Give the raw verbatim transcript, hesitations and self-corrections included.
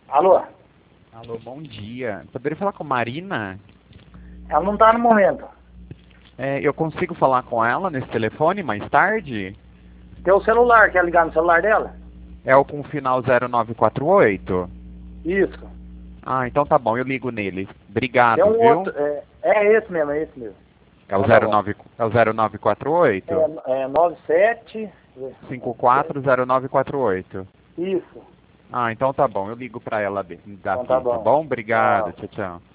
Alô? Alô, bom dia. Poderia falar com Marina? Ela não tá no momento. É, eu consigo falar com ela nesse telefone mais tarde? Tem o celular, quer ligar no celular dela? É o com final zero nove quatro oito? Isso. Ah, então tá bom, eu ligo nele. Tem Obrigado, um viu? outro, é, é esse mesmo, é esse mesmo. É o Então tá bom. zero nove, é o zero nove quatro oito? É, é nove sete... cinco quatro zero nove quatro oito. Isso. Ah, então tá bom, eu ligo pra ela Então tá daqui, tá bom. bom? Obrigado, Tchau. tchau, tchau.